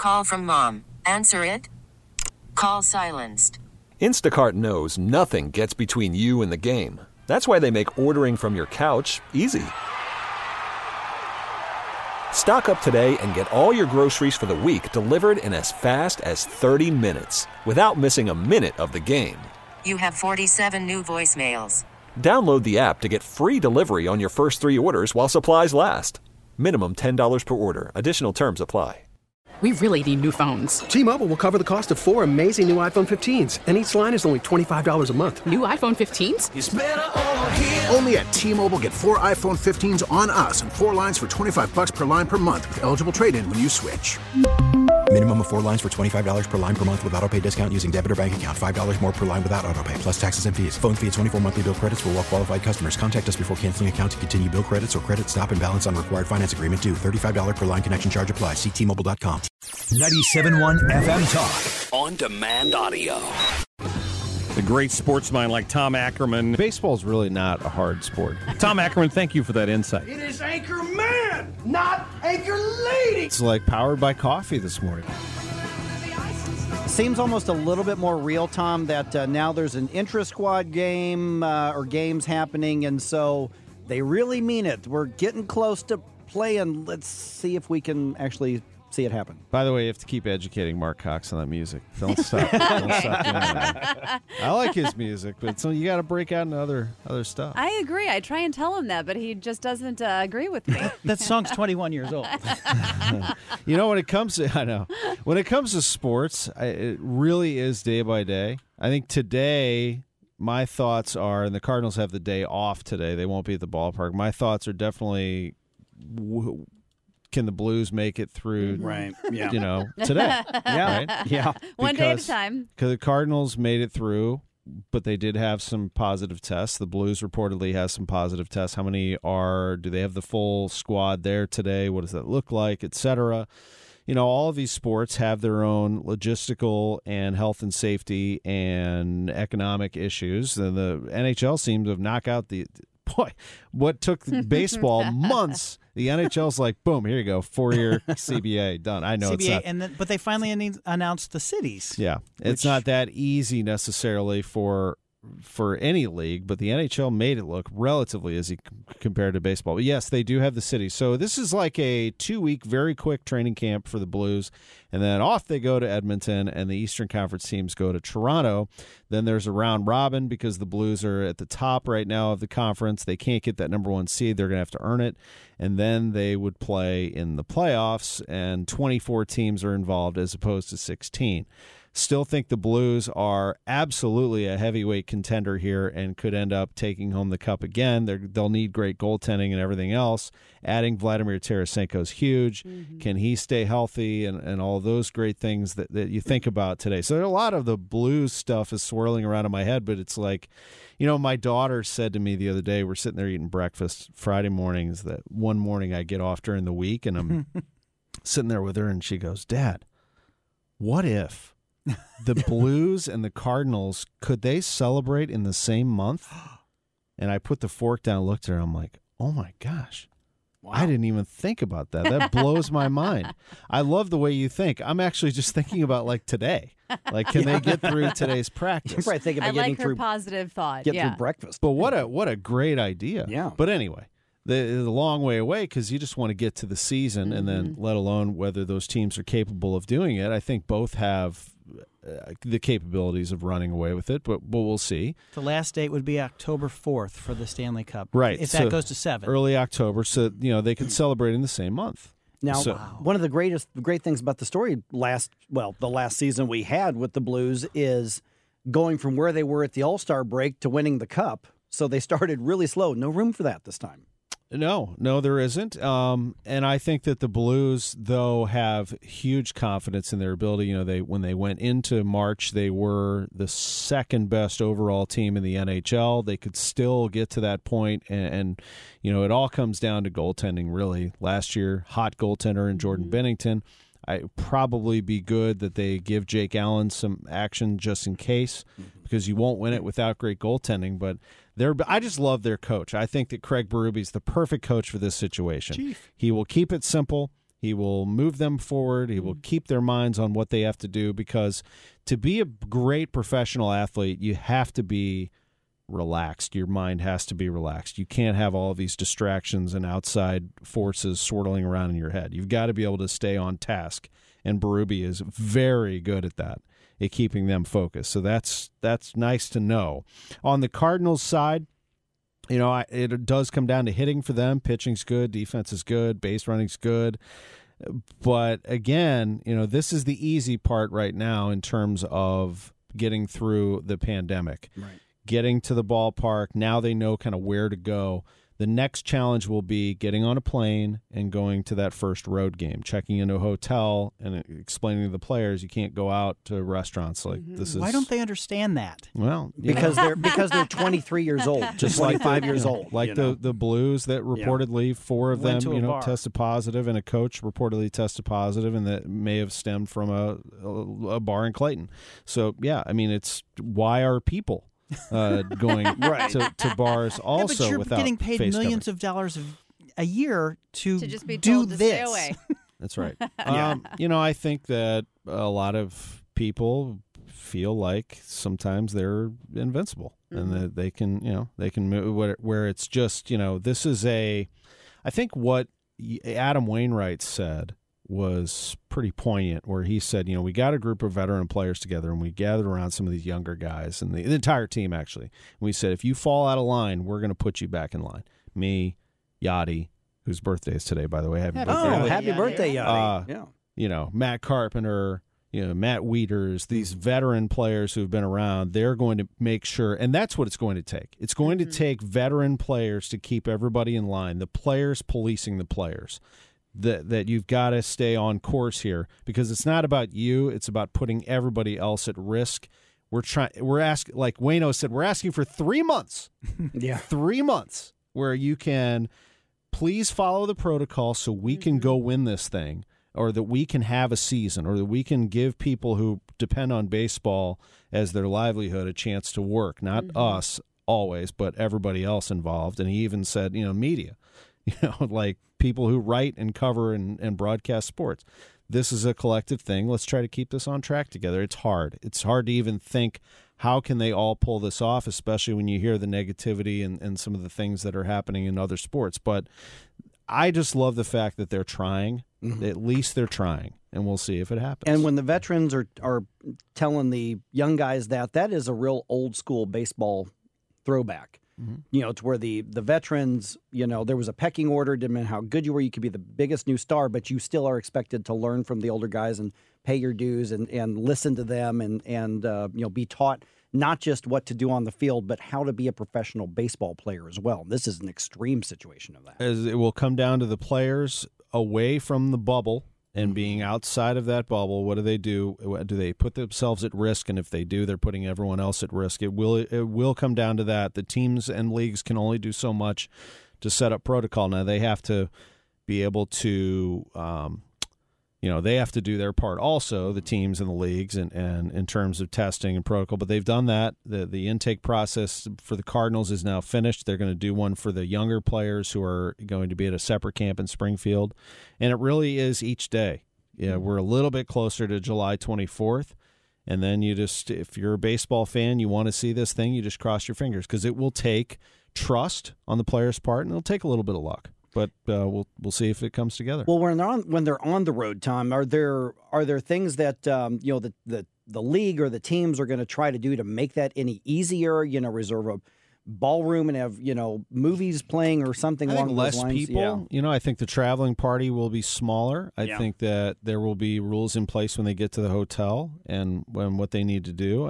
Call from mom. Answer it. Call silenced. Instacart knows nothing gets between you and the game. That's why they make ordering from your couch easy. Stock up today and get all your groceries for the week delivered in as fast as 30 minutes without missing a minute of the game. You have 47 new voicemails. Download the app to get free delivery on your first 3 orders while supplies last. Minimum $10 per order. Additional terms apply. We really need new phones. T-Mobile will cover the cost of 4 amazing new iPhone 15s, and each line is only $25 a month. New iPhone 15s? It's better over here. Only at T-Mobile, get 4 iPhone 15s on us and 4 lines for $25 per line per month with eligible trade-in when you switch. Minimum of 4 lines for $25 per line per month with autopay discount using debit or bank account. $5 more per line without autopay, plus taxes and fees. Phone fee at 24 monthly bill credits for well-qualified customers. Contact us before canceling account to continue bill credits or credit stop and balance on required finance agreement due. $35 per line connection charge applies. See T-Mobile.com. 97.1 FM Talk. On demand audio. The great sports mind like Tom Ackerman. Baseball's really not a hard sport. Tom Ackerman, thank you for that insight. It is Anchor Man, not Anchor Lady. It's like powered by coffee this morning. Seems almost a little bit more real, Tom, that now there's an intra-squad game or games happening, and so they really mean it. We're getting close to playing. Let's see if we can actually see it happen. By the way, you have to keep educating Mark Cox on that music. Don't stop. Don't stop doing that. I like his music, but so you got to break out into other stuff. I agree. I try and tell him that, but he just doesn't agree with me. That song's 21 years old. You know, when it comes to sports, it really is day by day. I think today, my thoughts are, and the Cardinals have the day off today. They won't be at the ballpark. My thoughts are definitely, can the Blues make it through, right? Yeah. Today. Yeah. Right? Yeah. One day at a time. Because the Cardinals made it through, but they did have some positive tests. The Blues reportedly has some positive tests. How many do they have the full squad there today? What does that look like, et cetera? All of these sports have their own logistical and health and safety and economic issues. And the NHL seems to have knocked out what took baseball months. The NHL's like, boom, here you go, 4-year CBA done. I know CBA, it's not, but they finally announced the cities. Yeah, it's not that easy necessarily for any league, but the NHL made it look relatively easy compared to baseball. But yes, they do have the cities. So this is like a 2-week, very quick training camp for the Blues, and then off they go to Edmonton, and the Eastern Conference teams go to Toronto. Then there's a round robin because the Blues are at the top right now of the conference. They can't get that number 1 seed. They're going to have to earn it, and then they would play in the playoffs, and 24 teams are involved as opposed to 16. Still think the Blues are absolutely a heavyweight contender here and could end up taking home the cup again. They'll need great goaltending and everything else. Adding Vladimir Tarasenko is huge. Mm-hmm. Can he stay healthy and all those great things that you think about today? So a lot of the Blues stuff is swirling around in my head, but it's like, my daughter said to me the other day, we're sitting there eating breakfast Friday mornings, that one morning I get off during the week, and I'm sitting there with her, and she goes, Dad, what if the Blues and the Cardinals, could they celebrate in the same month? And I put the fork down and looked at her. I'm like, oh, my gosh. Wow. I didn't even think about that. That blows my mind. I love the way you think. I'm actually just thinking about, today. Can they get through today's practice? You're probably thinking about getting through positive thought. Get through breakfast. But what a great idea. Yeah. But anyway, the long way away because you just want to get to the season, and then let alone whether those teams are capable of doing it. I think both have the capabilities of running away with it, but we'll see. The last date would be October 4th for the Stanley Cup. Right. If that goes to 7. Early October, so they could celebrate in the same month. Now, one of the great things about the story the last season we had with the Blues is going from where they were at the All-Star break to winning the Cup. So they started really slow. No room for that this time. No, there isn't. And I think that the Blues, though, have huge confidence in their ability. When they went into March, they were the second best overall team in the NHL. They could still get to that point, and it all comes down to goaltending, really. Last year, hot goaltender in Jordan Binnington. I'd probably be good that they give Jake Allen some action just in case, because you won't win it without great goaltending, but I just love their coach. I think that Craig Berube's the perfect coach for this situation. Chief. He will keep it simple. He will move them forward. He will keep their minds on what they have to do, because to be a great professional athlete, you have to be relaxed. Your mind has to be relaxed. You can't have all these distractions and outside forces swirling around in your head. You've got to be able to stay on task, and Berube is very good at that, at keeping them focused. So that's nice to know. On the Cardinals side, it does come down to hitting for them. Pitching's good, defense is good, base running's good. But again, this is the easy part right now in terms of getting through the pandemic. Right. Getting to the ballpark, now they know kind of where to go. The next challenge will be getting on a plane and going to that first road game, checking into a hotel and explaining to the players you can't go out to restaurants like this. Why don't they understand that? Well, because they're 23 years old, just 25 years old. Like the Blues that reportedly 4 of Went them tested positive, and a coach reportedly tested positive, and that may have stemmed from a bar in Clayton. So yeah, I mean, it's why are people going to bars also but you're without getting paid face millions covering. of dollars a year to just be do told to this. stay away. That's right. I think that a lot of people feel like sometimes they're invincible and that they can move where it's just, this is I think what Adam Wainwright said was pretty poignant, where he said, we got a group of veteran players together and we gathered around some of these younger guys and the entire team, actually. And we said, if you fall out of line, we're going to put you back in line. Me, Yachty, whose birthday is today, by the way. Happy birthday. Oh, happy birthday, Yachty. Matt Carpenter, Matt Wieters, these veteran players who've been around, they're going to make sure, and that's what it's going to take. It's going to take veteran players to keep everybody in line, the players policing the players. That you've got to stay on course here, because it's not about you, it's about putting everybody else at risk. We're asking, like Wayno said, we're asking for 3 months. 3 months where you can please follow the protocol so we can go win this thing, or that we can have a season, or that we can give people who depend on baseball as their livelihood a chance to work. Not us always, but everybody else involved. And he even said, media, like people who write and cover and broadcast sports. This is a collective thing. Let's try to keep this on track together. It's hard. It's hard to even think, how can they all pull this off, especially when you hear the negativity and some of the things that are happening in other sports. But I just love the fact that they're trying. At least they're trying, and we'll see if it happens. And when the veterans are telling the young guys that is a real old school baseball throwback. To where the veterans, there was a pecking order, didn't matter how good you were. You could be the biggest new star, but you still are expected to learn from the older guys and pay your dues and listen to them and be taught not just what to do on the field, but how to be a professional baseball player as well. This is an extreme situation of that. As it will come down to the players away from the bubble and being outside of that bubble. What do? Do they put themselves at risk? And if they do, they're putting everyone else at risk. It will come down to that. The teams and leagues can only do so much to set up protocol. Now they have to be able to, they have to do their part also, the teams and the leagues, and in terms of testing and protocol. But they've done that. The intake process for the Cardinals is now finished. They're going to do one for the younger players who are going to be at a separate camp in Springfield. And it really is each day. Yeah, we're a little bit closer to July 24th. And then if you're a baseball fan, you want to see this thing, you just cross your fingers, because it will take trust on the players' part, and it'll take a little bit of luck. But we'll see if it comes together. Well, when they're on the road, Tom, are there things that the league or the teams are going to try to do to make that any easier? Reserve a ballroom and have movies playing or something along those lines. Less people. Yeah. I think the traveling party will be smaller. I think that there will be rules in place when they get to the hotel and what they need to do.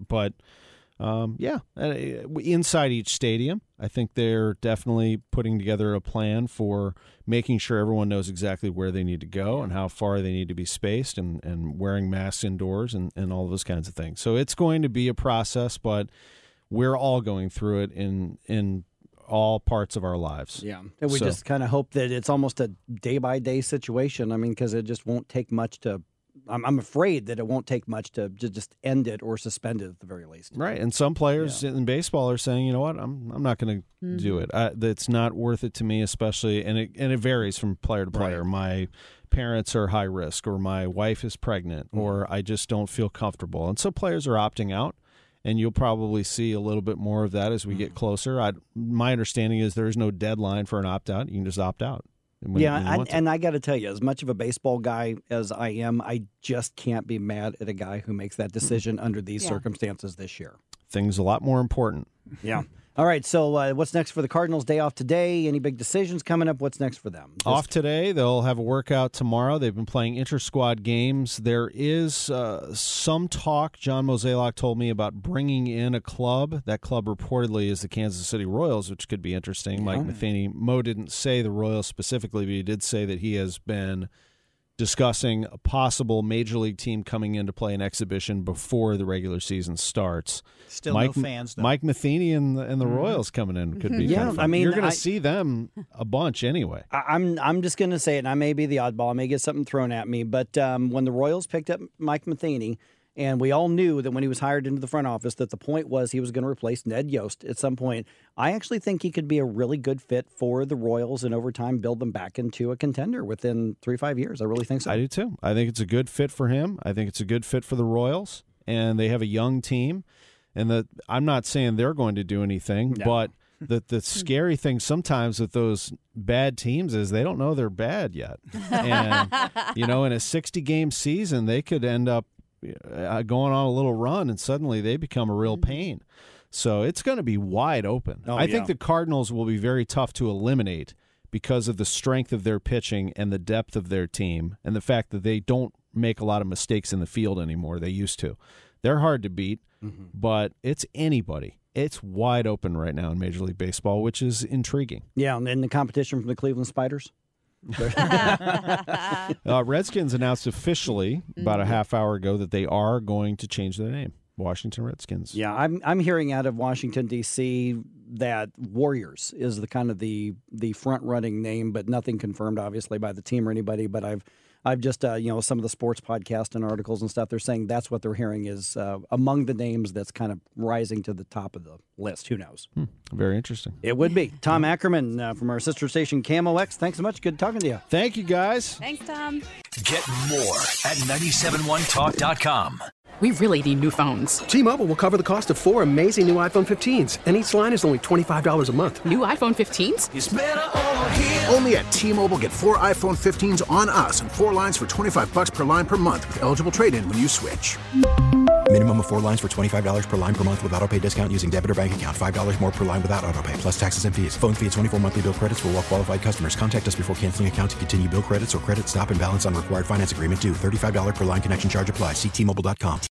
Inside each stadium, I think they're definitely putting together a plan for making sure everyone knows exactly where they need to go and how far they need to be spaced and wearing masks indoors and all those kinds of things. So it's going to be a process, but we're all going through it in all parts of our lives. Yeah, and we just kind of hope that it's almost a day-by-day situation. I mean, because it just won't take much to I'm afraid that it won't take much to just end it or suspend it at the very least. Right, and some players in baseball are saying, you know what, I'm not going to do it. It's not worth it to me, especially, and it varies from player to player. Right. My parents are high risk, or my wife is pregnant, or I just don't feel comfortable. And so players are opting out, and you'll probably see a little bit more of that as we get closer. My understanding is there is no deadline for an opt-out. You can just opt out. And I got to tell you, as much of a baseball guy as I am, I just can't be mad at a guy who makes that decision under these circumstances this year. Things a lot more important. Yeah. All right, so what's next for the Cardinals? Day off today. Any big decisions coming up? What's next for them? Off today. They'll have a workout tomorrow. They've been playing inter-squad games. There is some talk, John Mozeliak told me, about bringing in a club. That club reportedly is the Kansas City Royals, which could be interesting. Mike Matheny. Mo didn't say the Royals specifically, but he did say that he has been discussing a possible major league team coming in to play an exhibition before the regular season starts. Still no fans, though. Mike Matheny and the Royals coming in could be kind of fun. I mean, you're going to see them a bunch anyway. I'm just going to say it, and I may be the oddball. I may get something thrown at me, but when the Royals picked up Mike Matheny, and we all knew that when he was hired into the front office that the point was he was going to replace Ned Yost at some point. I actually think he could be a really good fit for the Royals and over time build them back into a contender within 3-5 years. I really think so. I do too. I think it's a good fit for him. I think it's a good fit for the Royals, and they have a young team. And I'm not saying they're going to do anything, but the scary thing sometimes with those bad teams is they don't know they're bad yet. And, in a 60-game season, they could end up going on a little run, and suddenly they become a real pain. So it's going to be wide open. I think the Cardinals will be very tough to eliminate because of the strength of their pitching and the depth of their team and the fact that they don't make a lot of mistakes in the field anymore. They used to. They're hard to beat, but it's anybody. It's wide open right now in Major League Baseball, which is intriguing. Yeah, and then the competition from the Cleveland Spiders. Redskins announced officially about a half hour ago that they are going to change their name, Washington Redskins. Yeah, I'm hearing out of Washington D.C. that Warriors is the kind of the front running name, but nothing confirmed obviously by the team or anybody. But I've just some of the sports podcasts and articles and stuff, they're saying that's what they're hearing is among the names that's kind of rising to the top of the list. Who knows? Very interesting. It would be. Tom Ackerman from our sister station KMOX. Thanks so much. Good talking to you. Thank you, guys. Thanks, Tom. Get more at 971talk.com. We really need new phones. T-Mobile will cover the cost of 4 amazing new iPhone 15s, and each line is only $25 a month. New iPhone 15s? It's better over here. Only at T-Mobile, get 4 iPhone 15s on us and 4 lines for $25 per line per month with eligible trade-in when you switch. Minimum of 4 lines for $25 per line per month with autopay discount using debit or bank account. $5 more per line without autopay, plus taxes and fees. Phone fee at 24 monthly bill credits for well-qualified customers. Contact us before canceling account to continue bill credits or credit stop and balance on required finance agreement due. $35 per line connection charge applies. See T-Mobile.com.